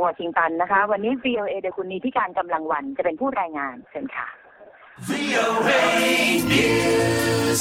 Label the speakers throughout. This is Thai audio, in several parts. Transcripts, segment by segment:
Speaker 1: วอชิงตันนะคะวันนี้ VOA โดยคุณนีธิการกำลังวันจะเป็นผู้รายงานเชิญค่ะ VOA News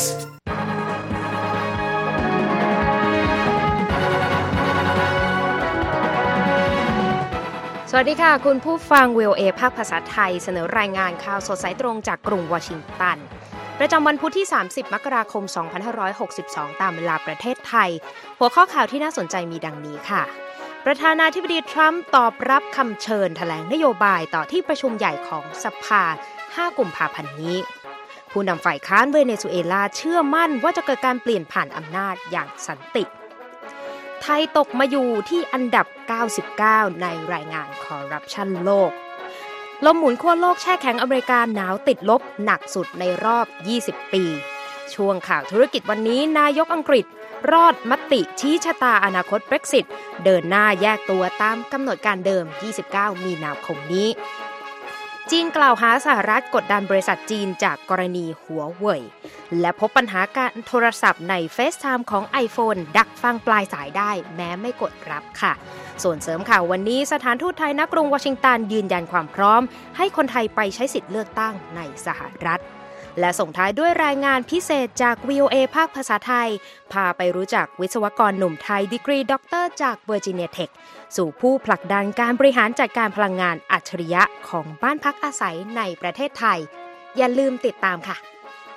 Speaker 2: สวัสดีค่ะคุณผู้ฟัง VOA ภาคภาษาไทยเสนอรายงานข่าวสดสายตรงจากกรุงวอชิงตันประจำวันพุธที่30มกราคม2562ตามเวลาประเทศไทยหัวข้อข่าวที่น่าสนใจมีดังนี้ค่ะประธานาธิบดีทรัมป์ตอบรับคำเชิญแถลงนโยบายต่อที่ประชุมใหญ่ของสภา5กุมภาพันธ์นี้ผู้นำฝ่ายค้านเวเนซุเอลาเชื่อมั่นว่าจะเกิดการเปลี่ยนผ่านอำนาจอย่างสันติไทยตกมาอยู่ที่อันดับ99ในรายงานคอร์รัปชันโลกลมหมุนขั้วโลกแช่แข็งอเมริกาหนาวติดลบหนักสุดในรอบ20ปีช่วงข่าวธุรกิจวันนี้นายกอังกฤษรอดมติชี้ชะตาอนาคต Brexit เดินหน้าแยกตัวตามกำหนดการเดิม29มีนาคมนี้จีนกล่าวหาสหรัฐกดดันบริษัทจีนจากกรณีหัวเว่ยและพบปัญหาการโทรศัพท์ใน FaceTime ของ iPhone ดักฟังปลายสายได้แม้ไม่กดรับค่ะส่วนเสริมข่าววันนี้สถานทูตไทยณกรุงวอชิงตันยืนยันความพร้อมให้คนไทยไปใช้สิทธิ์เลือกตั้งในสหรัฐและส่งท้ายด้วยรายงานพิเศษจาก VOA ภาคภาษาไทยพาไปรู้จักวิศวกรหนุ่มไทยดีกรีด็อกเตอร์จากเวอร์จิเนียเทคสู่ผู้ผลักดันการบริหารจัดการพลังงานอัจฉริยะของบ้านพักอาศัยในประเทศไทยอย่าลืมติดตามค่ะ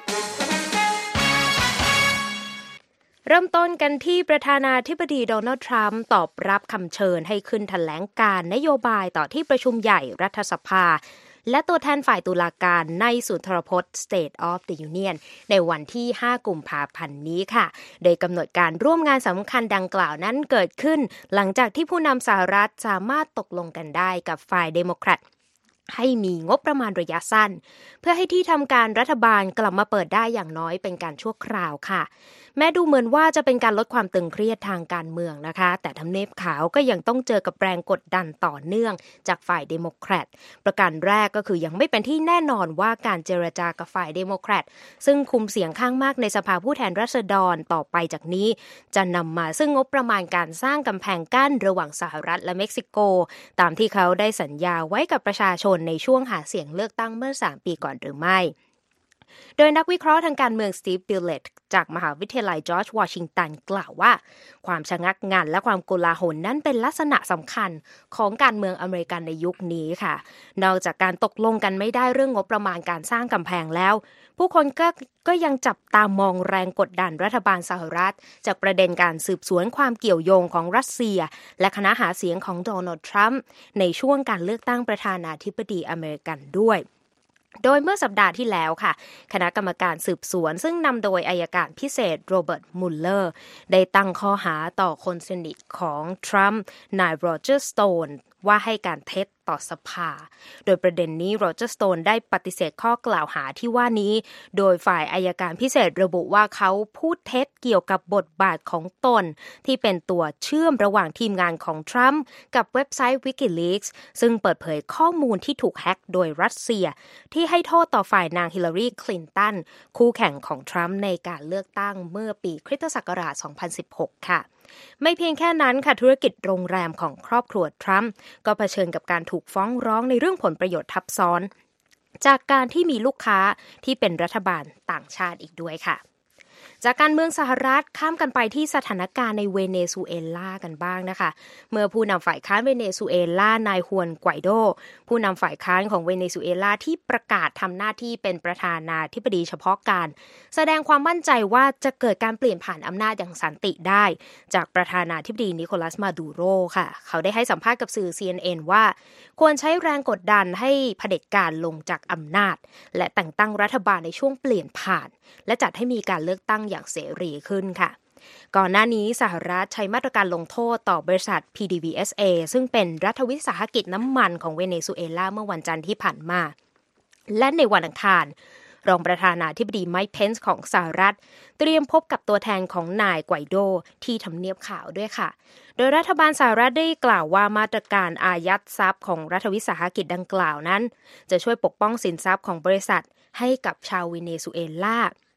Speaker 2: เริ่มต้นกันที่ประธานาธิบดีโดนัลด์ทรัมป์ตอบรับคำเชิญให้ขึ้นแถลงการนโยบายต่อที่ประชุมใหญ่รัฐสภาและตัวแทนฝ่ายตุลาการในศูนย์ทรพจน์ State of the Union ในวันที่5กุมภาพันธ์นี้ค่ะโดยกำหนดการร่วมงานสำคัญดังกล่าวนั้นเกิดขึ้นหลังจากที่ผู้นำสหรัฐสามารถตกลงกันได้กับฝ่ายเดโมแครตให้มีงบประมาณระยะสั้นเพื่อให้ที่ทำการรัฐบาลกลับมาเปิดได้อย่างน้อยเป็นการชั่วคราวค่ะแม้ดูเหมือนว่าจะเป็นการลดความตึงเครียดทางการเมืองนะคะแต่ทำเนียบขาวก็ยังต้องเจอกับแรงกดดันต่อเนื่องจากฝ่ายเดโมแครตประการแรกก็คือยังไม่เป็นที่แน่นอนว่าการเจรจากับฝ่ายเดโมแครตซึ่งคุมเสียงข้างมากในสภาผู้แทนราษฎรต่อไปจากนี้จะนำมาซึ่งงบประมาณการสร้างกำแพงกั้นระหว่างสหรัฐและเม็กซิโกตามที่เขาได้สัญญาไว้กับประชาชนในช่วงหาเสียงเลือกตั้งเมื่อ3ปีก่อนหรือไม่โดยนักวิเคราะห์ทางการเมืองสตีฟ บิลเลตจากมหาวิทยาลัยจอร์จวอชิงตันกล่าวว่าความชะงักงันและความโกลาหลนั้นเป็นลักษณะสำคัญของการเมืองอเมริกันในยุคนี้ค่ะนอกจากการตกลงกันไม่ได้เรื่องงบประมาณการสร้างกำแพงแล้วผู้คนก็ยังจับตามองแรงกดดันรัฐบาลสหรัฐจากประเด็นการสืบสวนความเกี่ยวโยงของรัสเซียและคณะหาเสียงของโดนัลด์ทรัมป์ในช่วงการเลือกตั้งประธานาธิบดีอเมริกันด้วยโดยเมื่อสัปดาห์ที่แล้วค่ะคณะกรรมการสืบสวนซึ่งนำโดยอัยการพิเศษโรเบิร์ต มุลเลอร์ได้ตั้งข้อหาต่อคนสนิทของทรัมป์นายโรเจอร์ สโตนว่าให้การเท็จต่อสภาโดยประเด็นนี้โรเจอร์ สโตนได้ปฏิเสธข้อกล่าวหาที่ว่านี้โดยฝ่ายอัยการพิเศษระบุว่าเขาพูดเท็จเกี่ยวกับบทบาทของตนที่เป็นตัวเชื่อมระหว่างทีมงานของทรัมป์กับเว็บไซต์ WikiLeaks ซึ่งเปิดเผยข้อมูลที่ถูกแฮ็กโดยรัสเซียที่ให้โทษต่อฝ่ายนางฮิลลารี คลินตันคู่แข่งของทรัมป์ในการเลือกตั้งเมื่อปีคริสตศักราช 2016 ค่ะไม่เพียงแค่นั้นค่ะธุรกิจโรงแรมของครอบครัวทรัมป์ก็เผชิญกับการถูกฟ้องร้องในเรื่องผลประโยชน์ทับซ้อนจากการที่มีลูกค้าที่เป็นรัฐบาลต่างชาติอีกด้วยค่ะจากการเมืองสหรัฐข้ามกันไปที่สถานการณ์ในเวเนซุเอลากันบ้างนะคะเมื่อผู้นำฝ่ายค้านเวเนซุเอลานายฮวนไกวโดผู้นำฝ่ายค้านของเวเนซุเอลาที่ประกาศทำหน้าที่เป็นประธานาธิบดีเฉพาะการแสดงความมั่นใจว่าจะเกิดการเปลี่ยนผ่านอำนาจอย่างสันติได้จากประธานาธิบดีนิโคลัส มาดูโรค่ะเขาได้ให้สัมภาษณ์กับสื่อ CNN ว่าควรใช้แรงกดดันให้เผด็จการลงจากอำนาจและแต่งตั้งรัฐบาลในช่วงเปลี่ยนผ่านและจัดให้มีการเลือกตั้งอย่างเสรีขึ้นค่ะก่อนหน้านี้สหรัฐใช้มาตรการลงโทษต่อบริษัท PDVSA ซึ่งเป็นรัฐวิสาหกิจน้ำมันของเวเนซุเอลาเมื่อวันจันทร์ที่ผ่านมาและในวันอังคารรองประธานาธิบดีไมค์ เพนซ์ของสหรัฐเตรียมพบกับตัวแทนของนายไกวโดที่ทำเนียบขาวด้วยค่ะโดยรัฐบาลสหรัฐได้กล่าวว่ามาตรการอายัดทรัพย์ของรัฐวิสาหกิจดังกล่าวนั้นจะช่วยปกป้องสินทรัพย์ของบริษัทให้กับชาวเวเนซุเอลา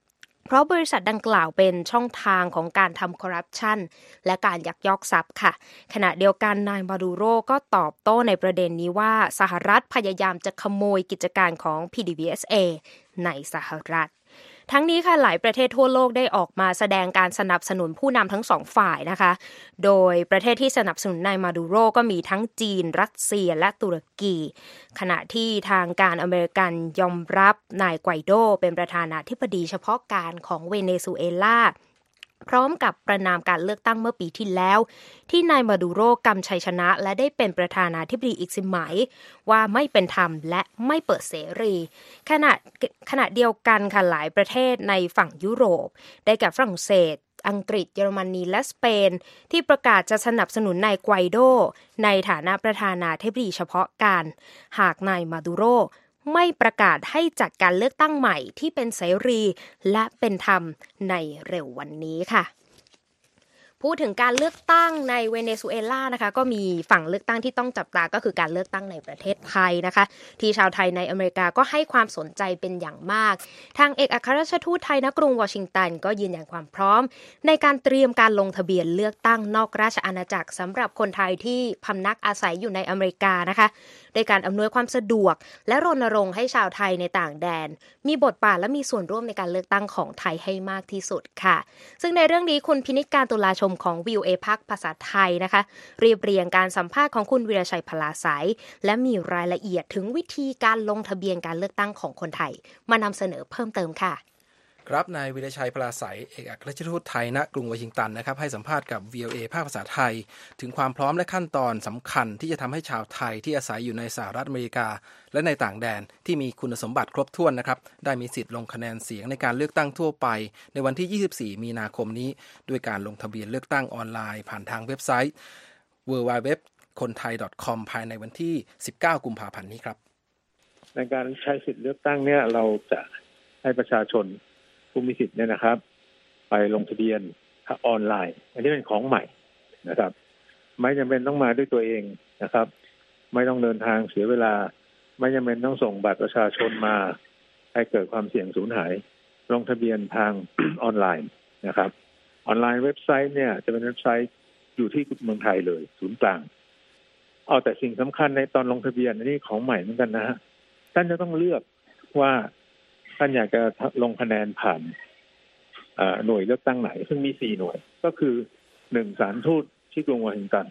Speaker 2: เพราะบริษัทดังกล่าวเป็นช่องทางของการทำคอร์รัปชันและการยักยอกทรัพย์ค่ะขณะเดียวกันนายมาดูโรก็ตอบโต้ในประเด็นนี้ว่าสหรัฐพยายามจะขโมยกิจการของ PDVSA ในสหรัฐทั้งนี้ค่ะหลายประเทศทั่วโลกได้ออกมาแสดงการสนับสนุนผู้นำทั้งสองฝ่ายนะคะโดยประเทศที่สนับสนุนนายมาดูโรก็มีทั้งจีนรัสเซียและตุรกีขณะที่ทางการอเมริกันยอมรับนายไกวโดเป็นประธานาธิบดีเฉพาะการของเวเนซุเอลาพร้อมกับประณามการเลือกตั้งเมื่อปีที่แล้วที่นายมาดูโรกำชัยชนะและได้เป็นประธานาธิบดีอีกสมัยว่าไม่เป็นธรรมและไม่เปิดเสรีขณะเดียวกันค่ะหลายประเทศในฝั่งยุโรปได้แก่ฝรั่งเศสอังกฤษเยอรมนีและสเปนที่ประกาศจะสนับสนุนนายไกวโดในฐานะประธานาธิบดีเฉพาะการหากนายมาดูโรไม่ประกาศให้จัดการเลือกตั้งใหม่ที่เป็นเสรีและเป็นธรรมในเร็ววันนี้ค่ะพูดถึงการเลือกตั้งในเวเนซุเอลานะคะก็มีฝั่งเลือกตั้งที่ต้องจับตาก็คือการเลือกตั้งในประเทศไทยนะคะที่ชาวไทยในอเมริกาก็ให้ความสนใจเป็นอย่างมากทางเอกอัครราชทูตไทยณกรุงวอชิงตันก็ยืนยันความพร้อมในการเตรียมการลงทะเบียนเลือกตั้งนอกราชอาณาจักรสำหรับคนไทยที่พำนักอาศัยอยู่ในอเมริกานะคะโดยการอำนวยความสะดวกและรณรงค์ให้ชาวไทยในต่างแดนมีบทบาทและมีส่วนร่วมในการเลือกตั้งของไทยให้มากที่สุดค่ะซึ่งในเรื่องนี้คุณพินิจการตุลาชมของ VOA ภาคภาษาไทยนะคะเรียบเรียงการสัมภาษณ์ของคุณวีรชัยพลาไสยและมีรายละเอียดถึงวิธีการลงทะเบียนการเลือกตั้งของคนไทยมานำเสนอเพิ่มเติมค่ะ
Speaker 3: ครับนายวีรชัยพลาไสยเอกอัครราชทูตไทยณกรุงวอชิงตันนะครับให้สัมภาษณ์กับ VOA ภาคภาษาไทยถึงความพร้อมและขั้นตอนสำคัญที่จะทำให้ชาวไทยที่อาศัยอยู่ในสหรัฐอเมริกาและในต่างแดนที่มีคุณสมบัติครบถ้วนนะครับได้มีสิทธิ์ลงคะแนนเสียงในการเลือกตั้งทั่วไปในวันที่24มีนาคมนี้ด้วยการลงทะเบียนเลือกตั้งออนไลน์ผ่านทางเว็บไซต์ www.konthai.com ภายในวันที่19กุมภาพันธ์นี้ครับ
Speaker 4: ในการใช้สิทธิ์เลือกตั้งเนี่ยเราจะให้ประชาชนผู้มีสิทธิ์เนี่ยนะครับไปลงทะเบียนออนไลน์อันนี้เป็นของใหม่นะครับไม่จำเป็นต้องมาด้วยตัวเองนะครับไม่ต้องเดินทางเสียเวลาไม่จำเป็นต้องส่งบัตรประชาชนมาให้เกิดความเสี่ยงสูญหายลงทะเบียนทาง ออนไลน์นะครับออนไลน์เว็บไซต์เนี่ยจะเป็นเว็บไซต์อยู่ที่เมืองไทยเลยศูนย์กลางแต่สิ่งสำคัญในตอนลงทะเบียนนี่ของใหม่เหมือนกันนะฮะท่านจะต้องเลือกว่าท่านอยากจะลงคะแนนผ่านหน่วยเลือกตั้งไหนซึ่งมี4หน่วยก็คือ1ศาลทูตที่กรุงวอชิงตัน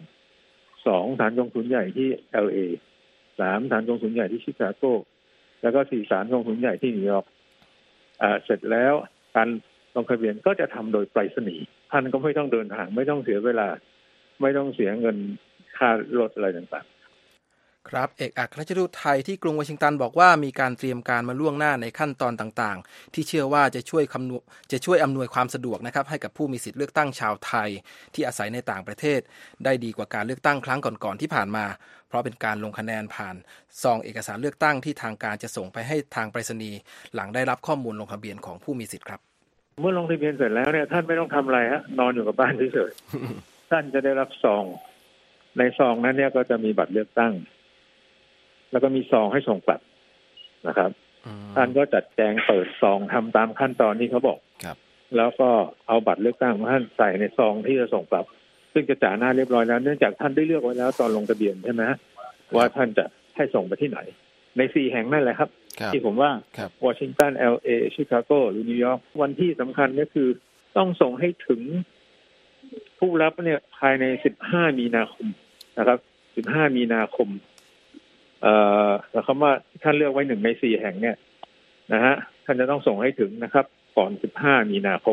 Speaker 4: 2ศาลกงสุลใหญ่ที่ LA 3ศาลกงสุลใหญ่ที่ชิคาโกแล้วก็4ศาลกงสุลใหญ่ที่นิวยอร์กเสร็จแล้วการลงทะเบียนก็จะทำโดยไปรษณีย์ท่านก็ไม่ต้องเดินทางไม่ต้องเสียเวลาไม่ต้องเสียเงินค่ารถอะไรต่างๆ
Speaker 3: ครับเอกอัครราชทูตไทยที่กรุงวอชิงตันบอกว่ามีการเตรียมการมาล่วงหน้าในขั้นตอนต่างๆที่เชื่อว่าจะช่วยอำนวยความสะดวกนะครับให้กับผู้มีสิทธิเลือกตั้งชาวไทยที่อาศัยในต่างประเทศได้ดีกว่าการเลือกตั้งครั้งก่อนๆที่ผ่านมาเพราะเป็นการลงคะแนนผ่านซองเอกสารเลือกตั้งที่ทางการจะส่งไปให้ทางไปรษณีย์หลังได้รับข้อมูลลงทะเบียนของผู้มีสิทธิ์ครับ
Speaker 4: เมื่อลงทะเบียนเสร็จแล้วเนี่ยท่านไม่ต้องทำอะไรฮะนอนอยู่กับบ้านเฉยๆ ท่านจะได้รับซองในซองนั้นเนี่ยก็จะมีบัตรเลือกตั้งแล้วก็มีซองให้ส่งกลับนะครับท่านก็จัดแจงเปิดซองทำตามขั้นตอนที่เขาบอกแล้วก็เอาบัตรเลือกตั้งของท่านใส่ในซองที่จะส่งกลับซึ่งจะจ่าหน้าเรียบร้อยแล้วเนื่องจากท่านได้เลือกไว้แล้วตอนลงทะเบียนใช่ไหมว่าท่านจะให้ส่งไปที่ไหนใน4แห่งนั่นแหละครับที่ผมว่าวอชิงตัน LA ชิคาโกหรือนิวยอร์กวันที่สำคัญก็คือต้องส่งให้ถึงผู้รับเนี่ยภายใน15มีนาคมนะครับ15มีนาคมแล้วคำว่าท่านเลือกไว้1ใน4แห่งเนี่ยนะฮะท่านจะต้องส่งให้ถึงนะครับก่อน15มีนาคม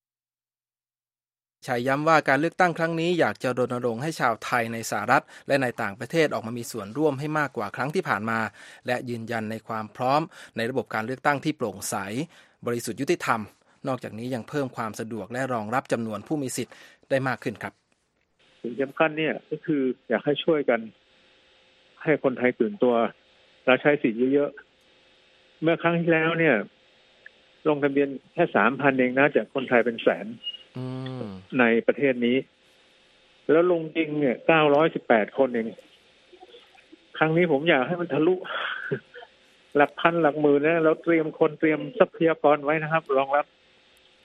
Speaker 3: ชัยย้ำว่าการเลือกตั้งครั้งนี้อยากจะรณรงค์ให้ชาวไทยในสหรัฐและในต่างประเทศออกมามีส่วนร่วมให้มากกว่าครั้งที่ผ่านมาและยืนยันในความพร้อมในระบบการเลือกตั้งที่โปร่งใสบริสุทธิ์ยุติธรรมนอกจากนี้ยังเพิ่มความสะดวกและรองรับจำนวนผู้มีสิทธิ์ได้มากขึ้นครับ
Speaker 4: สิ่งสำคัญเนี่ยก็คืออยากให้ช่วยกันให้คนไทยตื่นตัวและใช้สิทธิ์เยอะๆเมื่อครั้งที่แล้วเนี่ยลงทะเบียนแค่ 3,000 เองนะจากคนไทยเป็นแสนในประเทศนี้แล้วลงจริงเนี่ย918คนเองครั้งนี้ผมอยากให้มันทะลุหลักพันหลักหมื่นนะเราเตรียมคนเตรียมทรัพยากรไว้นะครับรองรับ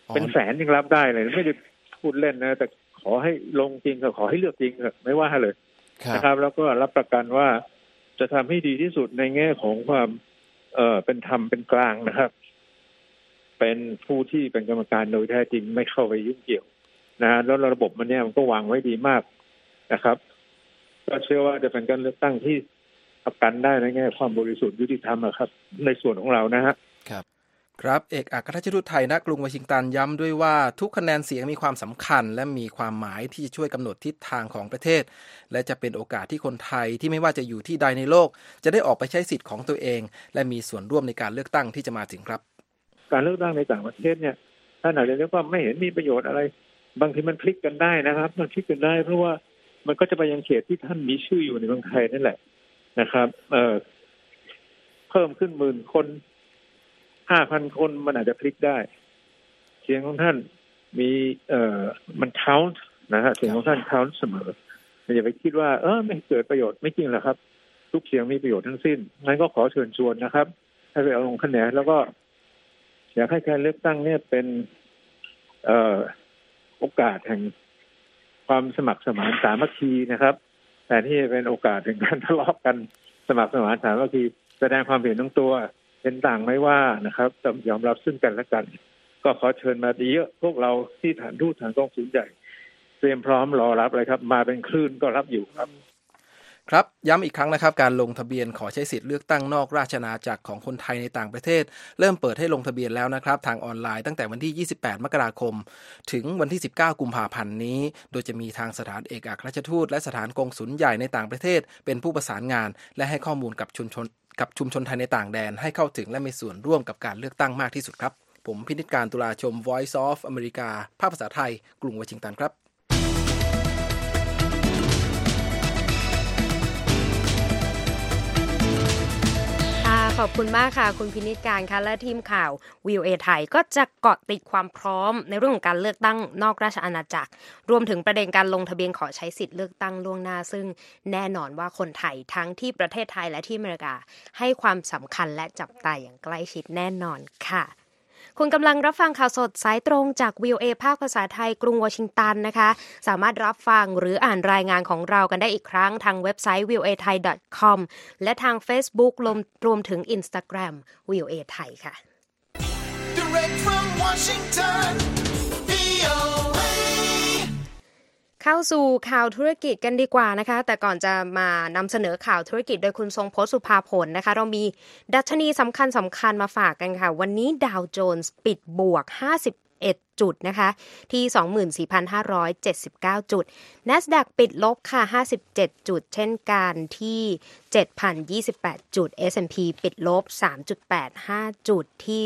Speaker 4: เป็นแสนยังรับได้เลยไม่ได้พูดเล่นนะแต่ขอให้ลงจริงก็ขอให้เลือกจริงไม่ว่าเลยนะครับแล้วก็รับประกันว่าจะทำให้ดีที่สุดในแง่ของความเป็นธรรมเป็นกลางนะครับเป็นผู้ที่เป็นกรรมการโดยแท้จริงไม่เข้าไปยุ่งเกี่ยวนะแล้วระบบมันเนี่ยมันก็วางไว้ดีมากนะครับก็เชื่อว่าจะเป็นการเลือกตั้งที่ประกันได้ในแง่ความบริสุทธิ์ยุติธรรมครับในส่วนของเรานะฮะ
Speaker 3: ครับเอกอัครราชทูตไทยณกรุงวอชิงตันย้ำด้วยว่าทุกคะแนนเสียงมีความสำคัญและมีความหมายที่จะช่วยกำหนดทิศทางของประเทศและจะเป็นโอกาสที่คนไทยที่ไม่ว่าจะอยู่ที่ใดในโลกจะได้ออกไปใช้สิทธิ์ของตัวเองและมีส่วนร่วมในการเลือกตั้งที่จะมาถึงครับ
Speaker 4: การเลือกตั้งในต่างประเทศเนี่ยท่านอาจจะเรียกว่าไม่เห็นมีประโยชน์อะไรบางทีมันพลิกกันได้นะครับมันพลิกกันได้เพราะว่ามันก็จะไปยังเขตที่ท่านมีชื่ออยู่ในเมืองไทยนั่นแหละนะครับเพิ่มขึ้น10,000 คน 5,000 คนมันอาจจะพลิกได้เสียงของท่านมีมัน count นะฮะเสียงของท่าน count เสมออย่าไปคิดว่าไม่เกิดประโยชน์ไม่จริงหรอกครับทุกเสียงมีประโยชน์ทั้งสิ้นงั้นก็ขอเชิญชวนนะครับให้ไปเอาลงคะแนนแล้วก็อยากให้การเลือกตั้งเนี่ยเป็นโอกาสแห่งความสมัครสมานสามัคคีนะครับแต่ที่เป็นโอกาสแห่งการทะเลาะกันสมัครสมานสามัคคีแสดงความเห็นทั้งตัวเป็นต่างไม่ว่านะครับแต่ยอมรับซึ่งกันและกันก็ขอเชิญมาดีเยอะพวกเราที่ฐานทูตฐานกองศูนย์ใหญ่เตรียมพร้อมรอรับเลยครับมาเป็นคลื่นก็รับอยู่
Speaker 3: ครับย้ำอีกครั้งนะครับการลงทะเบียนขอใช้สิทธิ์เลือกตั้งนอกราชอาณาจักรของคนไทยในต่างประเทศเริ่มเปิดให้ลงทะเบียนแล้วนะครับทางออนไลน์ตั้งแต่วันที่28มกราคมถึงวันที่19กุมภาพันธ์นี้โดยจะมีทางสถานเอกอัครราชทูตและสถานกงสุลใหญ่ในต่างประเทศเป็นผู้ประสานงานและให้ข้อมูลกับชุมชนไทยในต่างแดนให้เข้าถึงและมีส่วนร่วมกับการเลือกตั้งมากที่สุดครับผมพินิจการตุลาชม Voice of America ภาคภาษาไทยกรุงวอชิงตันครับ
Speaker 2: ขอบคุณมากค่ะคุณพินิจการค่ะและทีมข่าว VOA ไทยก็จะเกาะติดความพร้อมในเรื่องของการเลือกตั้งนอกราชอาณาจักรรวมถึงประเด็นการลงทะเบียนขอใช้สิทธิ์เลือกตั้งล่วงหน้าซึ่งแน่นอนว่าคนไทยทั้งที่ประเทศไทยและที่อเมริกาให้ความสำคัญและจับตาอย่างใกล้ชิดแน่นอนค่ะคุณกำลังรับฟังข่าวสดสายตรงจาก VOA ภาคภาษาไทยกรุงวอชิงตันนะคะสามารถรับฟังหรืออ่านรายงานของเรากันได้อีกครั้งทางเว็บไซต์ voathai.com และทาง Facebook รวมถึง Instagram VOA ไทยค่ะ Direct from Washington VOAเข้าสู่ข่าวธุรกิจกันดีกว่านะคะแต่ก่อนจะมานำเสนอข่าวธุรกิจโดยคุณทรงพจน์สุภาผลนะคะเรามีดัชนีสำคัญมาฝากกันค่ะวันนี้ดาวโจนส์ปิดบวก51จุดนะคะที่ 24,579 จุด NASDAQ ปิดลบค่ะ57จุดเช่นกันที่ 7,028 จุด S&P ปิดลบ 3.85 จุดที่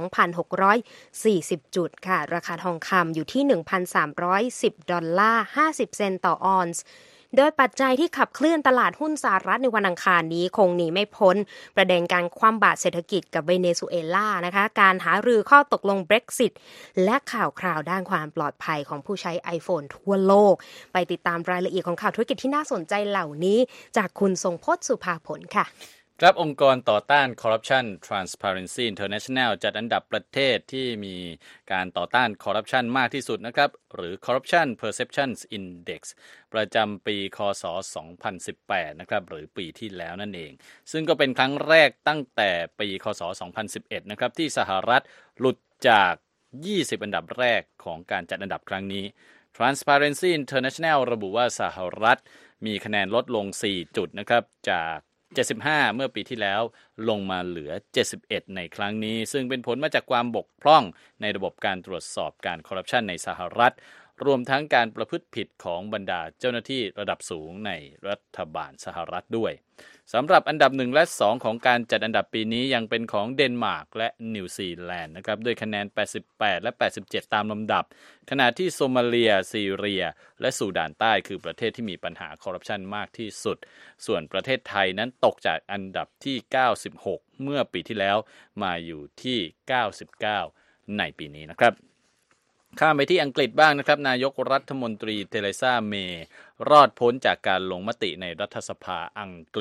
Speaker 2: 2,640 จุดค่ะราคาทองคำอยู่ที่ $1,310 50 เซนต์ต่อออนซ์โดยปัจจัยที่ขับเคลื่อนตลาดหุ้นสหรัฐในวันอังคารนี้คงหนีไม่พ้นประเด็นการคว่ำบาตรเศรษฐกิจกับเวเนซุเอลานะคะการหารือข้อตกลง Brexit และข่าวคราวด้านความปลอดภัยของผู้ใช้ iPhone ทั่วโลกไปติดตามรายละเอียดของข่าวธุรกิจที่น่าสนใจเหล่านี้จากคุณทรงพจน์สุภาผลค่ะ
Speaker 5: ครับองค์กรต่อต้านคอร์รัปชัน Transparency International จัดอันดับประเทศที่มีการต่อต้านคอร์รัปชันมากที่สุดนะครับหรือ Corruption Perceptions Index ประจำปีคศ 2018 นะครับหรือปีที่แล้วนั่นเองซึ่งก็เป็นครั้งแรกตั้งแต่ปีคศ 2011 นะครับที่สหรัฐหลุดจาก 20 อันดับแรกของการจัดอันดับครั้งนี้ Transparency International ระบุว่าสหรัฐมีคะแนนลดลง 4 จุดนะครับจาก75เมื่อปีที่แล้วลงมาเหลือ71ในครั้งนี้ซึ่งเป็นผลมาจากความบกพร่องในระบบการตรวจสอบการคอร์รัปชันในสหรัฐรวมทั้งการประพฤติผิดของบรรดาเจ้าหน้าที่ระดับสูงในรัฐบาลสหรัฐด้วยสำหรับอันดับ1และ2ของการจัดอันดับปีนี้ยังเป็นของเดนมาร์กและนิวซีแลนด์นะครับด้วยคะแนน88และ87ตามลำดับขณะที่โซมาเลียซีเรียและซูดานใต้คือประเทศที่มีปัญหาคอร์รัปชันมากที่สุดส่วนประเทศไทยนั้นตกจากอันดับที่96เมื่อปีที่แล้วมาอยู่ที่99ในปีนี้นะครับข้ามไปที่อังกฤษบ้างนะครับนายกรัฐมนตรีเทเรซาเมย์รอดพ้นจากการลงมติในรัฐสภาอังกฤษ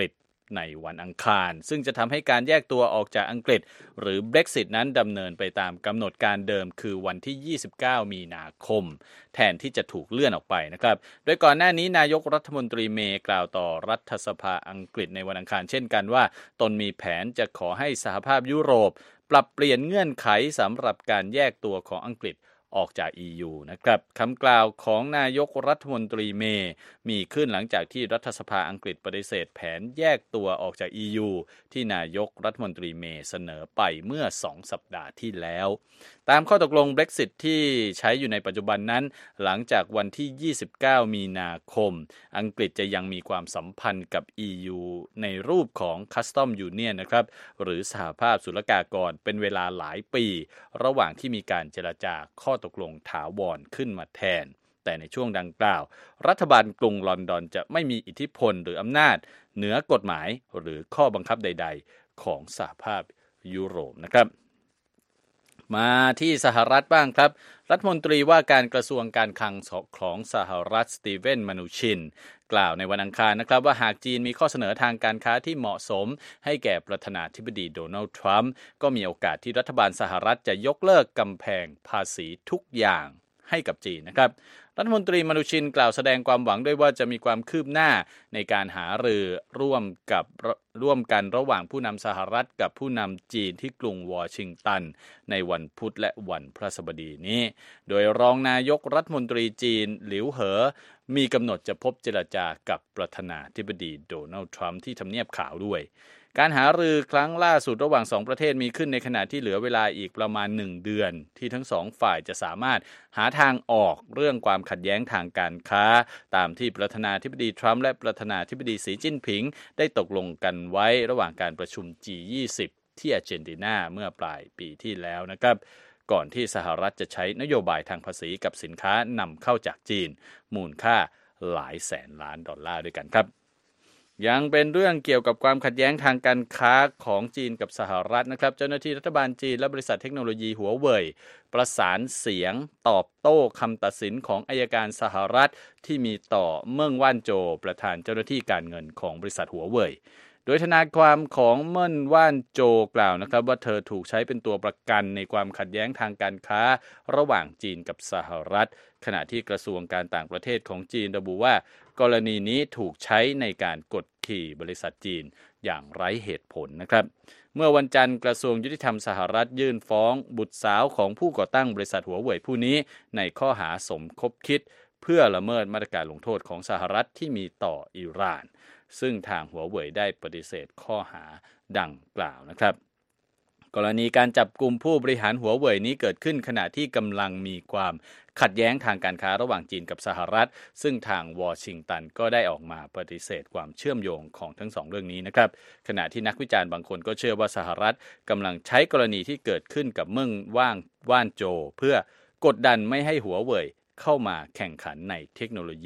Speaker 5: ในวันอังคารซึ่งจะทำให้การแยกตัวออกจากอังกฤษหรือ Brexit นั้นดำเนินไปตามกำหนดการเดิมคือวันที่29มีนาคมแทนที่จะถูกเลื่อนออกไปนะครับโดยก่อนหน้านี้นายกรัฐมนตรีเมย์กล่าวต่อรัฐสภาอังกฤษในวันอังคารเช่นกันว่าตนมีแผนจะขอให้สหภาพยุโรปปรับเปลี่ยนเงื่อนไขสำหรับการแยกตัวของอังกฤษออกจาก EU นะครับคำกล่าวของนายกรัฐมนตรีเมย์มีขึ้นหลังจากที่รัฐสภาอังกฤษปฏิเสธแผนแยกตัวออกจาก EU ที่นายกรัฐมนตรีเมย์เสนอไปเมื่อ2สัปดาห์ที่แล้วตามข้อตกลง Brexit ที่ใช้อยู่ในปัจจุบันนั้นหลังจากวันที่29มีนาคมอังกฤษจะยังมีความสัมพันธ์กับ EU ในรูปของ Custom Union นะครับหรือสหภาพศุลกากรเป็นเวลาหลายปีระหว่างที่มีการเจรจาข้อตกลงถาวรขึ้นมาแทนแต่ในช่วงดังกล่าวรัฐบาลกรุงลอนดอนจะไม่มีอิทธิพลหรืออำนาจเหนือกฎหมายหรือข้อบังคับใดๆของสหภาพยุโรปนะครับมาที่สหรัฐบ้างครับรัฐมนตรีว่าการกระทรวงการคลังของสหรัฐสตีเวนมานูชินกล่าวในวันอังคารนะครับว่าหากจีนมีข้อเสนอทางการค้าที่เหมาะสมให้แก่ประธานาธิบดีโดนัลด์ทรัมป์ก็มีโอกาสที่รัฐบาลสหรัฐจะยกเลิกกำแพงภาษีทุกอย่างให้กับจีนนะครับรัฐมนตรีมานูชินกล่าวแสดงความหวังด้วยว่าจะมีความคืบหน้าในการหารือร่วมกันระหว่างผู้นำสหรัฐกับผู้นำจีนที่กรุงวอชิงตันในวันพุธและวันพฤหัสบดีนี้โดยรองนายกรัฐมนตรีจีนหลิวเหอมีกำหนดจะพบเจรจากับประธานาธิบดีโดนัลด์ทรัมป์ที่ทำเนียบขาวด้วยการหารือครั้งล่าสุดระหว่าง2ประเทศมีขึ้นในขณะที่เหลือเวลาอีกประมาณ1เดือนที่ทั้ง2ฝ่ายจะสามารถหาทางออกเรื่องความขัดแย้งทางการค้าตามที่ประธานาธิบดีทรัมป์และประธานาธิบดีสีจิ้นผิงได้ตกลงกันไว้ระหว่างการประชุม G20 ที่อาร์เจนตินาเมื่อปลายปีที่แล้วนะครับก่อนที่สหรัฐจะใช้นโยบายทางภาษีกับสินค้านำเข้าจากจีนมูลค่าหลายแสนล้านดอลลาร์ด้วยกันครับยังเป็นเรื่องเกี่ยวกับความขัดแย้งทางการค้าของจีนกับสหรัฐนะครับเจ้าหน้าที่รัฐบาลจีนและบริษัทเทคโนโลยีหัวเว่ยประสานเสียงตอบโต้คำตัดสินของอัยการสหรัฐที่มีต่อเมิ่งว่านโจประธานเจ้าหน้าที่การเงินของบริษัทหัวเว่ยโดยทนายความของเมิ่นว่านโจกล่าวนะครับว่าเธอถูกใช้เป็นตัวประกันในความขัดแย้งทางการค้าระหว่างจีนกับสหรัฐขณะที่กระทรวงการต่างประเทศของจีนระบุว่ากรณีนี้ถูกใช้ในการกดขี่บริษัทจีนอย่างไร้เหตุผลนะครับเมื่อวันจันทร์กระทรวงยุติธรรมสหรัฐยื่นฟ้องบุตรสาวของผู้ก่อตั้งบริษัทหัวเว่ยผู้นี้ในข้อหาสมคบคิดเพื่อละเมิดมาตรการลงโทษของสหรัฐที่มีต่ออิหร่านซึ่งทางหัวเว่ยได้ปฏิเสธข้อหาดังกล่าวนะครับกรณีการจับกุมผู้บริหารหัวเว่ยนี้เกิดขึ้นขณะที่กำลังมีความขัดแย้งทางการค้าระหว่างจีนกับสหรัฐซึ่งทางวอชิงตันก็ได้ออกมาปฏิเสธความเชื่อมโยงของทั้งสองเรื่องนี้นะครับขณะที่นักวิจารณ์บางคนก็เชื่อว่าสหรัฐกำลังใช้กรณีที่เกิดขึ้นกับเมิ่งว่านโจเพื่อกดดันไม่ให้หัวเว่ยเข้ามาแข่งขันในเทคโนโลยี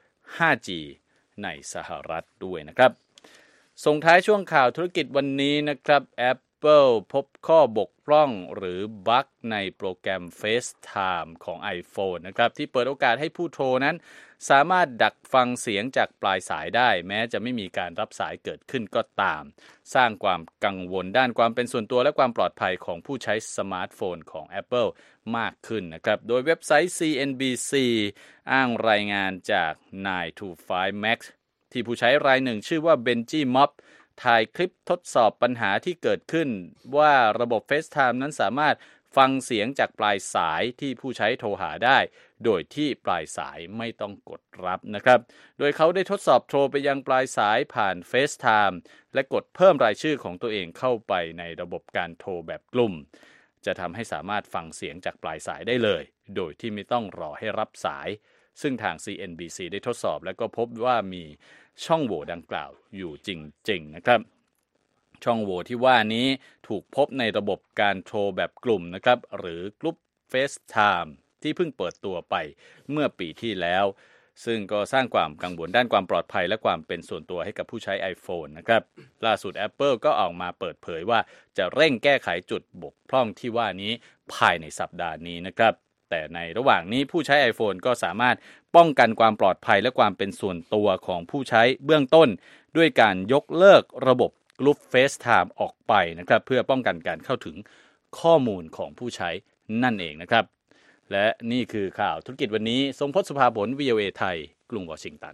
Speaker 5: 5G ในสหรัฐด้วยนะครับส่งท้ายช่วงข่าวธุรกิจวันนี้นะครับ Apple พบข้อบกพร่องหรือบั๊กในโปรแกรม FaceTime ของ iPhone นะครับที่เปิดโอกาสให้ผู้โทรนั้นสามารถดักฟังเสียงจากปลายสายได้แม้จะไม่มีการรับสายเกิดขึ้นก็ตามสร้างความกังวลด้านความเป็นส่วนตัวและความปลอดภัยของผู้ใช้สมาร์ทโฟนของ Apple มากขึ้นนะครับโดยเว็บไซต์ CNBC อ้างรายงานจาก 9to5Mac ที่ผู้ใช้รายหนึ่งชื่อว่า Benji Mob ถ่ายคลิปทดสอบปัญหาที่เกิดขึ้นว่าระบบ FaceTime นั้นสามารถฟังเสียงจากปลายสายที่ผู้ใช้โทรหาได้โดยที่ปลายสายไม่ต้องกดรับนะครับโดยเขาได้ทดสอบโทรไปยังปลายสายผ่าน FaceTime และกดเพิ่มรายชื่อของตัวเองเข้าไปในระบบการโทรแบบกลุ่มจะทำให้สามารถฟังเสียงจากปลายสายได้เลยโดยที่ไม่ต้องรอให้รับสายซึ่งทาง CNBC ได้ทดสอบแล้วก็พบว่ามีช่องโหว่ดังกล่าวอยู่จริงๆนะครับช่องโหว่ที่ว่านี้ถูกพบในระบบการโทรแบบกลุ่มนะครับหรือกลุ่ม FaceTime ที่เพิ่งเปิดตัวไปเมื่อปีที่แล้วซึ่งก็สร้างความกังวลด้านความปลอดภัยและความเป็นส่วนตัวให้กับผู้ใช้ iPhone นะครับล่าสุด Apple ก็ออกมาเปิดเผยว่าจะเร่งแก้ไขจุดบกพร่องที่ว่านี้ภายในสัปดาห์นี้นะครับแต่ในระหว่างนี้ผู้ใช้ iPhone ก็สามารถป้องกันความปลอดภัยและความเป็นส่วนตัวของผู้ใช้เบื้องต้นด้วยการยกเลิกระบบกลุ่ม FaceTime ออกไปนะครับเพื่อป้องกันการเข้าถึงข้อมูลของผู้ใช้นั่นเองนะครับและนี่คือข่าวธุรกิจวันนี้ทรงพจน์สุภาผล VOA ไทยกรุงวอชิงตัน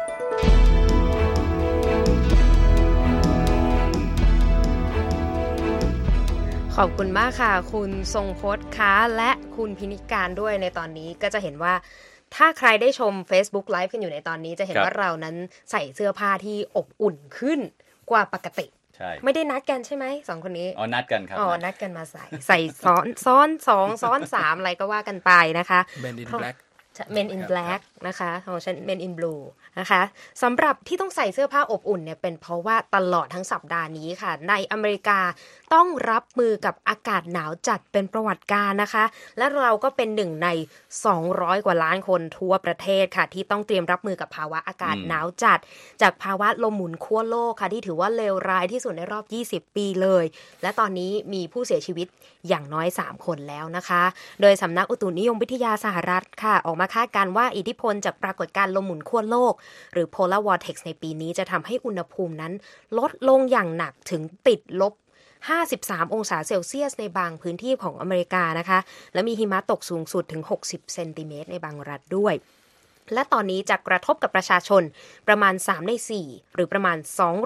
Speaker 2: ขอบคุณมากค่ะคุณทรงพจน์คะและคุณพินิการด้วยในตอนนี้ก็จะเห็นว่าถ้าใครได้ชม Facebook Live กันอยู่ในตอนนี้จะเห็นว่าเรานั้นใส่เสื้อผ้าที่อบอุ่นขึ้นกว่าปกติไม่ได้นัดกันใช่ไหมสองคนนี้
Speaker 5: นัดกันครับ
Speaker 2: นัดกันมาใส่ซ้อน2ซ้อน3อะไรก็ว่ากันไปนะคะ
Speaker 3: Men in Black
Speaker 2: Men in Black นะคะของฉัน Men in Blue นะคะสำหรับที่ต้องใส่เสื้อผ้าอบอุ่นเนี่ยเป็นเพราะว่าตลอดทั้งสัปดาห์นี้ค่ะในอเมริกาต้องรับมือกับอากาศหนาวจัดเป็นประวัติการณ์นะคะและเราก็เป็นหนึ่งใน200กว่าล้านคนทั่วประเทศค่ะที่ต้องเตรียมรับมือกับภาวะอากาศหนาวจัดจากภาวะลมหมุนขั้วโลกค่ะที่ถือว่าเลวร้ายที่สุดในรอบ20ปีเลยและตอนนี้มีผู้เสียชีวิตอย่างน้อย3คนแล้วนะคะโดยสำนักอุตุนิยมวิทยาสหรัฐค่ะออกมาคาดการณ์ว่าอิทธิพลจากปรากฏการณ์ลมหมุนขั้วโลกหรือ Polar Vortex ในปีนี้จะทำให้อุณหภูมินั้นลดลงอย่างหนักถึงติดลบ53องศาเซลเซียสในบางพื้นที่ของอเมริกานะคะและมีหิมะตกสูงสุดถึง60เซนติเมตรในบางรัฐด้วยและตอนนี้จะกระทบกับประชาชนประมาณ3ใน4หรือประมาณ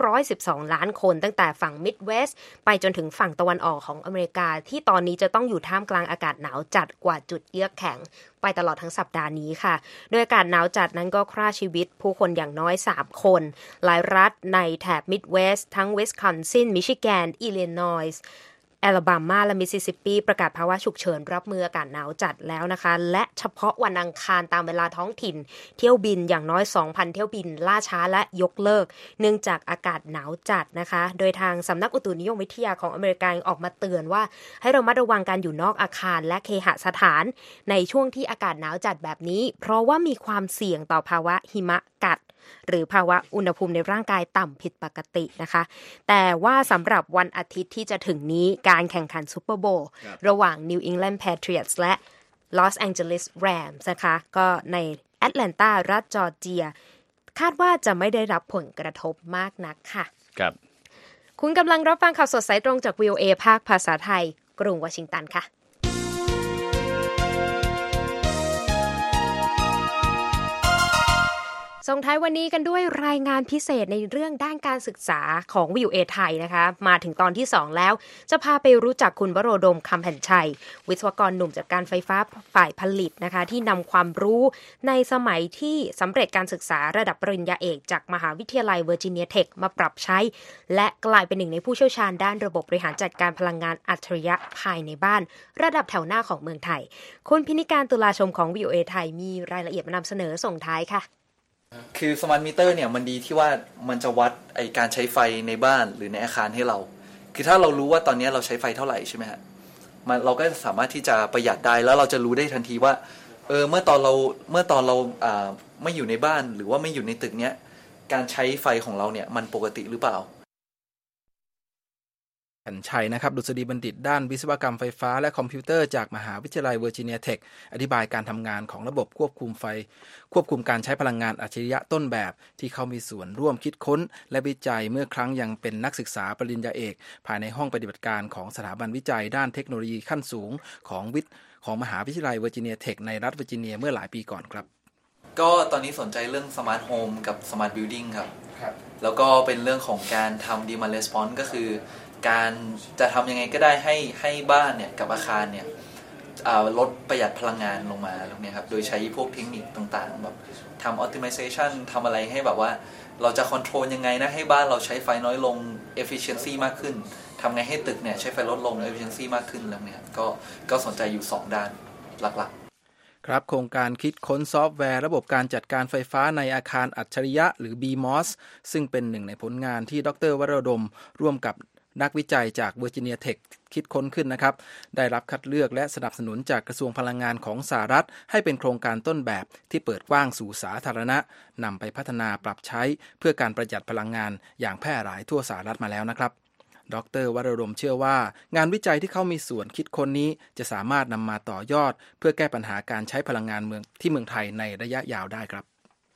Speaker 2: 212ล้านคนตั้งแต่ฝั่งมิดเวสต์ไปจนถึงฝั่งตะวันออกของอเมริกาที่ตอนนี้จะต้องอยู่ท่ามกลางอากาศหนาวจัดกว่าจุดเยือกแข็งไปตลอดทั้งสัปดาห์นี้ค่ะโดยอากาศหนาวจัดนั้นก็ฆ่าชีวิตผู้คนอย่างน้อย3คนหลายรัฐในแถบมิดเวสต์ทั้งวิสคอนซินมิชิแกนอิลลินอยส์แอลาบามาและมิสซิสซิปปีประกาศภาวะฉุกเฉินรับมืออากาศหนาวจัดแล้วนะคะและเฉพาะวันอังคารตามเวลาท้องถิ่นเที่ยวบินอย่างน้อย 2,000 เที่ยวบินล่าช้าและยกเลิกเนื่องจากอากาศหนาวจัดนะคะโดยทางสำนักอุตุนิยมวิทยาของอเมริกาออกมาเตือนว่าให้เราระมัดระวังการอยู่นอกอาคารและเคหสถานในช่วงที่อากาศหนาวจัดแบบนี้เพราะว่ามีความเสี่ยงต่อภาวะหิมะกัดหรือภาวะอุณหภูมิในร่างกายต่ำผิดปกตินะคะแต่ว่าสำหรับวันอาทิตย์ที่จะถึงนี้การแข่งขันซุปเปอร์โบว์ระหว่าง New England Patriots และ Los Angeles Rams นะคะก็ในแอตแลนตารัฐจอร์เจียคาดว่าจะไม่ได้รับผลกระทบมากนักค่ะ
Speaker 5: ครับ
Speaker 2: คุณกำลังรับฟังข่าวสดสายตรงจาก VOA ภาคภาษาไทยกรุงวอชิงตันค่ะส่งท้ายวันนี้กันด้วยรายงานพิเศษในเรื่องด้านการศึกษาของ VOA ไทยนะคะมาถึงตอนที่2แล้วจะพาไปรู้จักคุณวโรดมคำแผ่นชัยวิศวกรหนุ่มจากการไฟฟ้าฝ่ายผลิตนะคะที่นำความรู้ในสมัยที่สำเร็จการศึกษาระดับปริญญาเอกจากมหาวิทยาลัยเวอร์จิเนียเทคมาปรับใช้และกลายเป็นหนึ่งในผู้เชี่ยวชาญด้านระบบบริหารจัดการพลังงานอัจฉริยะภายในบ้านระดับแถวหน้าของเมืองไทยคุณพินิการตุลาชมของ VOA ไทยมีรายละเอียดมานำเสนอส่งท้ายค่ะ
Speaker 6: คือสมาร์ทมิเตอร์เนี่ยมันดีที่ว่ามันจะวัดไอการใช้ไฟในบ้านหรือในอาคารให้เราคือถ้าเรารู้ว่าตอนนี้เราใช้ไฟเท่าไหร่ใช่ไหมฮะเราก็สามารถที่จะประหยัดได้แล้วเราจะรู้ได้ทันทีว่าเมื่อตอนเราไม่อยู่ในบ้านหรือว่าไม่อยู่ในตึกเนี้ยการใช้ไฟของเราเนี่ยมันปกติหรือเปล่า
Speaker 3: แผ่นชัยนะครับดุษฎีบัณฑิตด้านวิศวกรรมไฟฟ้าและคอมพิวเตอร์จากมหาวิทยาลัยเวอร์จิเนียเทคอธิบายการทำงานของระบบควบคุมการใช้พลังงานอัจฉริยะต้นแบบที่เขามีส่วนร่วมคิดค้นและวิจัยเมื่อครั้งยังเป็นนักศึกษาปริญญาเอกภายในห้องปฏิบัติการของสถาบันวิจัยด้านเทคโนโลยีขั้นสูงของมหาวิทยาลัยเวอร์จิเนียเทคในรัฐเวอร์จิเนียเมื่อหลายปีก่อนครับ
Speaker 6: ก็ตอนนี้สนใจเรื่องสมาร์ทโฮมกับสมาร์ทบิลดิ้งครับแล้วก็เป็นเรื่องของการทำ demand response ก็คือการจะทำยังไงก็ได้ให้บ้านเนี่ยกับอาคารเนี่ยลดประหยัดพลังงานลงมาตรงนี้ครับโดยใช้พวกเทคนิคต่างๆแบบทำ optimization ทำอะไรให้แบบว่าเราจะ control ยังไงนะให้บ้านเราใช้ไฟน้อยลง efficiency มากขึ้นทำไงให้ตึกเนี่ยใช้ไฟลดลง efficiency มากขึ้นแล้วเนี่ยก็สนใจอยู่2ด้านหลักๆ
Speaker 3: ครับโครงการคิดค้นซอฟต์แวร์ระบบการจัดการไฟฟ้าในอาคารอัจฉริยะหรือ BMOS ซึ่งเป็นหนึ่งในผลงานที่ดร.วโรดมร่วมกับนักวิจัยจากเวอร์จิเนียเทคคิดค้นขึ้นนะครับได้รับคัดเลือกและสนับสนุนจากกระทรวงพลังงานของสหรัฐให้เป็นโครงการต้นแบบที่เปิดกว้างสู่สาธารณะนำไปพัฒนาปรับใช้เพื่อการประหยัดพลังงานอย่างแพร่หลายทั่วสหรัฐมาแล้วนะครับดร.วโรดมเชื่อว่างานวิจัยที่เขามีส่วนคิดค้นนี้จะสามารถนำมาต่อยอดเพื่อแก้ปัญหาการใช้พลังงานที่เมืองไทยในระยะยาวได้ครับ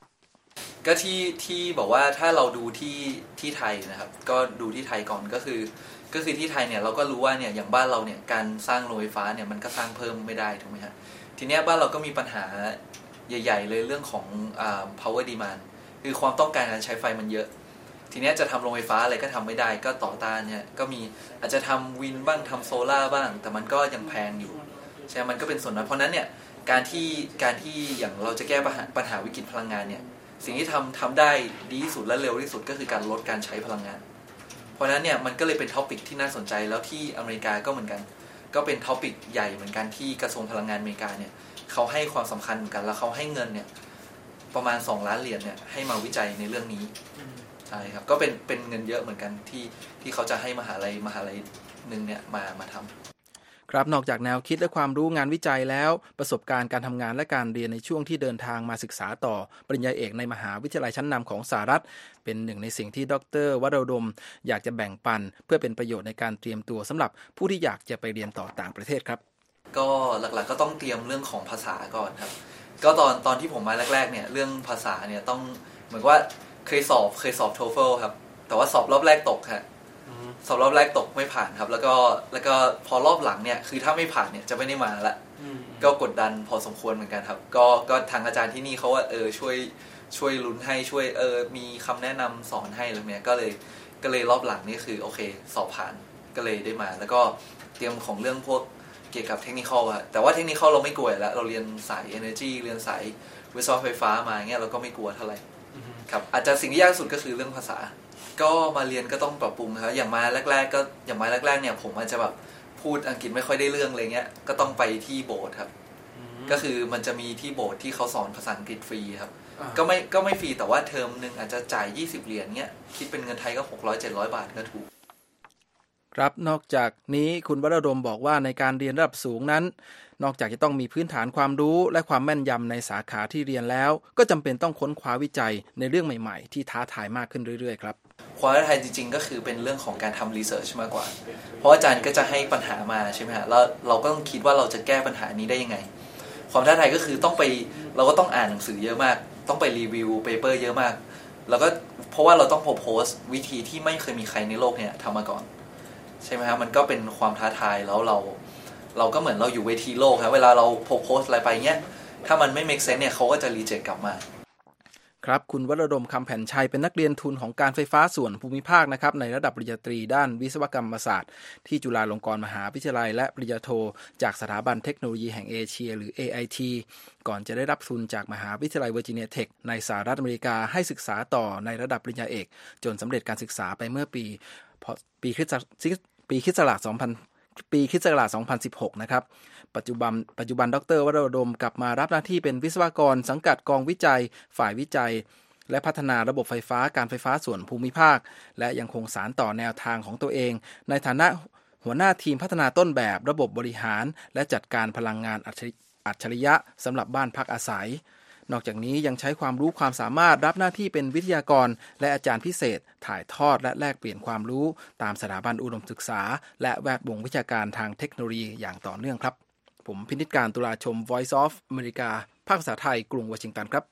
Speaker 6: ก็ที่บอกว่าถ้าเราดูที่ไทยนะครับก็ดูที่ไทยก่อนก็คือที่ไทยเนี่ยเราก็รู้ว่าเนี่ยอย่างบ้านเราเนี่ยการสร้างโรงไฟฟ้าเนี่ยมันก็สร้างเพิ่มไม่ได้ถูกไหมครับทีเนี้ยบ้านเราก็มีปัญหาใหญ่ๆเลยเรื่องของpower demand คือความต้องการการใช้ไฟมันเยอะทีเนี้ยจะทำโรงไฟฟ้าอะไรก็ทำไม่ได้ก็ต่อต้านเนี่ยก็มีอาจจะทำวินบ้างทำโซล่าบ้างแต่มันก็ยังแพงอยู่ใช่มันก็เป็นส่วนนั้นเพราะนั้นเนี่ยการที่อย่างเราจะแก้ปัญหาวิกฤตพลังงานเนี่ยสิ่งที่ทำได้ดีที่สุดและเร็วที่สุดก็คือการลดการใช้พลังงานเพราะนั้นเนี่ยมันก็เลยเป็นท็อปิกที่น่าสนใจแล้วที่อเมริกาก็เหมือนกันก็เป็นท็อปิกใหญ่เหมือนกันที่กระทรวงพลังงานอเมริกาเนี่ยเขาให้ความสำคัญเหมือนกันแล้วเขาให้เงินเนี่ยประมาณ2 ล้านเหรียญเนี่ยให้มาวิจัยในเรื่องนี้ใช่ครับก็เป็นเงินเยอะเหมือนกันที่เขาจะให้มหาลัยนึงเนี่ยมาทำ
Speaker 3: ครับนอกจากแนวคิดและความรู้งานวิจัยแล้วประสบการณ์การทำงานและการเรียนในช่วงที่เดินทางมาศึกษาต่อปริญญาเอกในมหาวิทยาลัยชั้นนำของสหรัฐเป็นหนึ่งในสิ่งที่ดร.วโรดมอยากจะแบ่งปันเพื่อเป็นประโยชน์ในการเตรียมตัวสำหรับผู้ที่อยากจะไปเรียนต่อต่างประเทศครับ
Speaker 6: ก็หลักๆก็ต้องเตรียมเรื่องของภาษาก่อนครับก็ตอนที่ผมมาแรกๆเนี่ยเรื่องภาษาเนี่ยต้องเหมือนว่าเคยสอบ TOEFL ครับแต่ว่าสอบรอบแรกตกครับสอบรอบแรกตกไม่ผ่านครับแล้วก็พอรอบหลังเนี่ยคือถ้าไม่ผ่านเนี่ยจะไม่ได้มาละก็กดดันพอสมควรเหมือนกันครับก็ทางอาจารย์ที่นี่เขาว่าช่วยลุ้นให้ช่วยมีคำแนะนำสอนให้อะไรเงี้ยก็เลยรอบหลังนี่คือโอเคสอบผ่านก็เลยได้มาแล้วก็เตรียมของเรื่องพวกเกี่ยวกับเทคนิคอลอะแต่ว่าเทคนิคอลเราไม่กลัวแล้วเราเรียนสาย Energy เรียนสายวิศวะไฟฟ้ามาเงี้ยเราก็ไม่กลัวเท่าไหร่ครับอาจจะสิ่งที่ยากสุดก็คือเรื่องภาษาก็มาเรียนก็ต้องปรับปรุงครับอย่างมาแรกๆเนี่ยผมอาจจะแบบพูดอังกฤษไม่ค่อยได้เรื่องอะไรเงี้ยก็ต้องไปที่โบสถ์ครับก็คือมันจะมีที่โบสถ์ที่เขาสอนภาษาอังกฤษฟรีครับก็ไม่ฟรีแต่ว่าเทอมนึงอาจจะจ่าย20 เหรียญเงี้ยคิดเป็นเงินไทยก็600-700 บาทก็ถูก
Speaker 3: ครับนอกจากนี้คุณวรดมบอกว่าในการเรียนระดับสูงนั้นนอกจากจะต้องมีพื้นฐานความรู้และความแม่นยำในสาขาที่เรียนแล้วก็จำเป็นต้องค้นคว้าวิจัยในเรื่องใหม่ๆที่ท้าทายมากขึ้นเรื่อยๆครับ
Speaker 6: ความท้าทายจริงๆก็คือเป็นเรื่องของการทำรีเสิร์ชมากกว่าเพราะอาจารย์ก็จะให้ปัญหามาใช่ไหมฮะแล้วเราก็ต้องคิดว่าเราจะแก้ปัญหานี้ได้ยังไงความท้าทายก็คือเราก็ต้องอ่านหนังสือเยอะมากต้องไปรีวิวเปเปอร์เยอะมากแล้วก็เพราะว่าเราต้องโพสต์วิธีที่ไม่เคยมีใครในโลกเนี่ยทำมาก่อนใช่ไหมครับมันก็เป็นความท้าทายแล้วเราก็เหมือนเราอยู่เวทีโลกครับเวลาเราโพสต์อะไรไปเงี้ยถ้ามันไม่ make sense เนี่ยเขาก็จะรีเจ็คกลับมา
Speaker 3: ครับคุณวรดมคำแผ่นชัยเป็นนักเรียนทุนของการไฟฟ้าส่วนภูมิภาคนะครับในระดับปริญญาตรีด้านวิศวกรรมศาสตร์ที่จุฬาลงกรณ์มหาวิทยาลัยและปริญญาโทจากสถาบันเทคโนโลยีแห่งเอเชียหรือ AIT ก่อนจะได้รับทุนจากมหาวิทยาลัยเวอร์จิเนียเทคในสหรัฐอเมริกาให้ศึกษาต่อในระดับปริญญาเอกจนสำเร็จการศึกษาไปเมื่อปีคริสต์ศักราช 2016 นะครับปัจจุบันดร.วโรดมกลับมารับหน้าที่เป็นวิศวกรสังกัดกองวิจัยฝ่ายวิจัยและพัฒนาระบบไฟฟ้าการไฟฟ้าส่วนภูมิภาคและยังคงสานต่อแนวทางของตัวเองในฐานะหัวหน้าทีมพัฒนาต้นแบบระบบบริหารและจัดการพลังงานอัจฉริยะสำหรับบ้านพักอาศัยนอกจากนี้ยังใช้ความรู้ความสามารถรับหน้าที่เป็นวิทยากรและอาจารย์พิเศษถ่ายทอดและแลกเปลี่ยนความรู้ตามสถาบันอุดมศึกษาและแวดวงวิชาการทางเทคโนโลยีอย่างต่อเนื่องครับผมพินิจการตุลาชม Voice of America ภาคภาษาไทยกรุงวอชิงตันครับ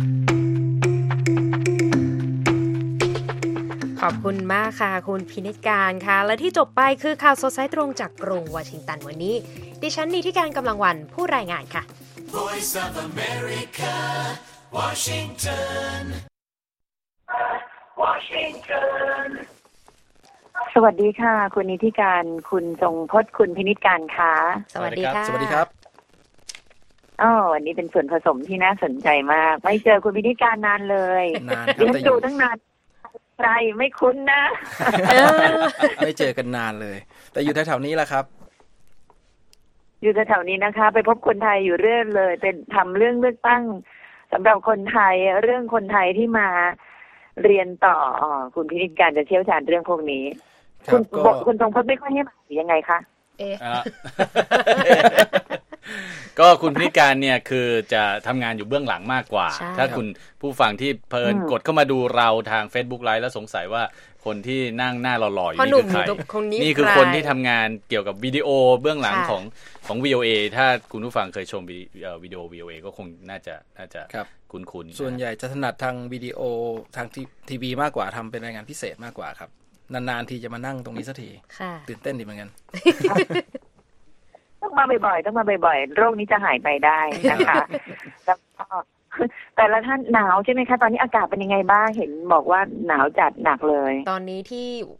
Speaker 2: ขอบคุณมากค่ะคุณพินิจการค่ะและที่จบไปคือข่าวสดสายตรงจากกรุงวอชิงตันวันนี้ดิฉันนิติการกำลังวันผู้รายงานค่ะ
Speaker 7: Voice of America Washington
Speaker 1: สวัสดีค่ะคุณนิติการคุณทรงพจน์คุณพินิจการค่ะ
Speaker 2: สวัสดีค่ะ
Speaker 3: สวัสดีครับ
Speaker 1: วันนี้เป็นส่วนผสมที่น่าสนใจมากไม่เจอคุณพินิจการนานเลยเรียนดูตั้งนานใครไม่คุ้นนะ
Speaker 3: ไม่เจอกันนานเลยแต่อยู่แถวๆนี้แหละครับ
Speaker 1: อยู่แถวๆนี้นะคะไปพบคนไทยอยู่เรื่อยเลยเป็นทำเรื่องเลือกตั้งสำหรับคนไทยเรื่องคนไทยที่มาเรียนต่อคุณพินิจการจะเชี่ยวชาญเรื่องพวกนี้คุณทรงพจน์ไม่ค่อยให้มาหรือยังไงคะ
Speaker 5: ก็คุณพิการเนี่ยคือจะทำงานอยู่เบื้องหลังมากกว่าถ้าคุณผู้ฟังที่เพลินกดเข้ามาดูเราทาง Facebook Live แล้วสงสัยว่าคนที่นั่งหน้าหล่อๆอยู่นี่คือใครนี่คือคนที่ทำงานเกี่ยวกับวิดีโอเบื้องหลังของ VOA ถ้าคุณผู้ฟังเคยชมวิดีโอ VOA ก็คงน่าจะคุ้นๆ
Speaker 3: ส่วนใหญ่จะถนัดทางวิดีโอทางทีวีมากกว่าทำเป็นรายงานพิเศษมากกว่าครับนานๆทีจะมานั่งตรงนี้สักทีตื่นเต้นดีเหมือนกัน
Speaker 1: ต้องมาบ่อยๆโรคนี้จะหายไปได้นะคะแล้วก็แต่ละท่านหนาวใช่ไหมคะตอนนี้อากาศเป็นยังไงบ้างเห็นบอกว่าหนาวจัดหนักเลย
Speaker 2: ตอนนี้ที่